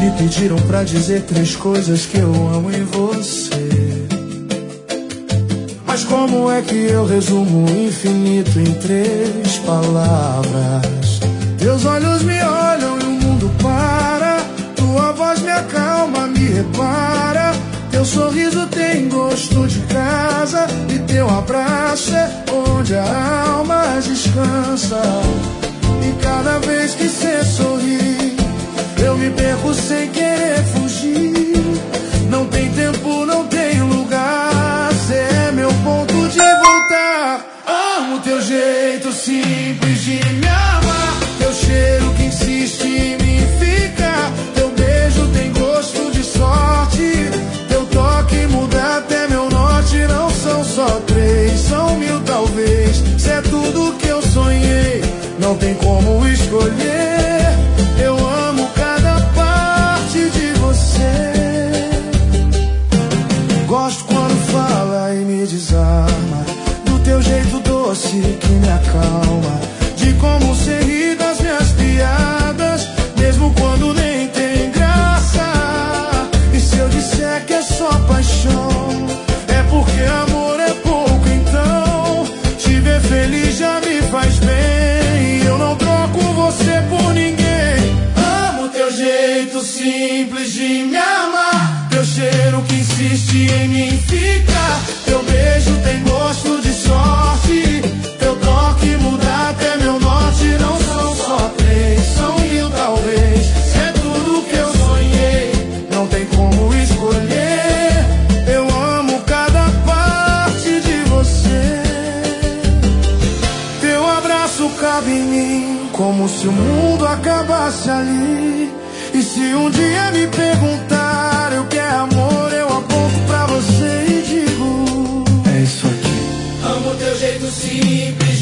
Me pediram pra dizer 3 coisas que eu amo em você. Mas como é que eu resumo o infinito em 3 palavras? Teus olhos me olham e o mundo para. Tua voz me acalma, me repara. Teu sorriso tem gosto de casa. E teu abraço é onde a alma descansa. E cada vez que cê sorri, eu me perco sem querer fugir. Não tem tempo, não tem lugar. Cê é meu ponto de voltar. Amo teu jeito simples de me amar. Teu cheiro que insiste em mim ficar. Teu beijo tem gosto de sorte. Teu toque muda até meu norte. Não são só 3, são 1000 talvez. Cê é tudo que eu sonhei. Não tem como escolher. Eu amo cada parte de você. Gosto quando fala e me desarma. Do teu jeito doce que me acalma. De como cê ri das minhas piadas, mesmo quando nem tem graça. E se eu disser que é só paixão, é porque amor é pouco então. Te ver feliz já me faz bem. Eu não troco você por ninguém. Amo teu jeito simples de me amar. Teu cheiro que insiste em mim ficar. Teu beijo tem gosto de sorte. Teu toque muda até meu norte. Não são só 3, são 1000 talvez. É tudo que eu sonhei. Não tem como escolher. Eu amo cada parte de você. Teu abraço cabe em mim, como se o mundo acabasse ali. E se um dia me perguntar o que é amor, eu aponto pra você e digo: é isso aqui. Amo teu jeito simples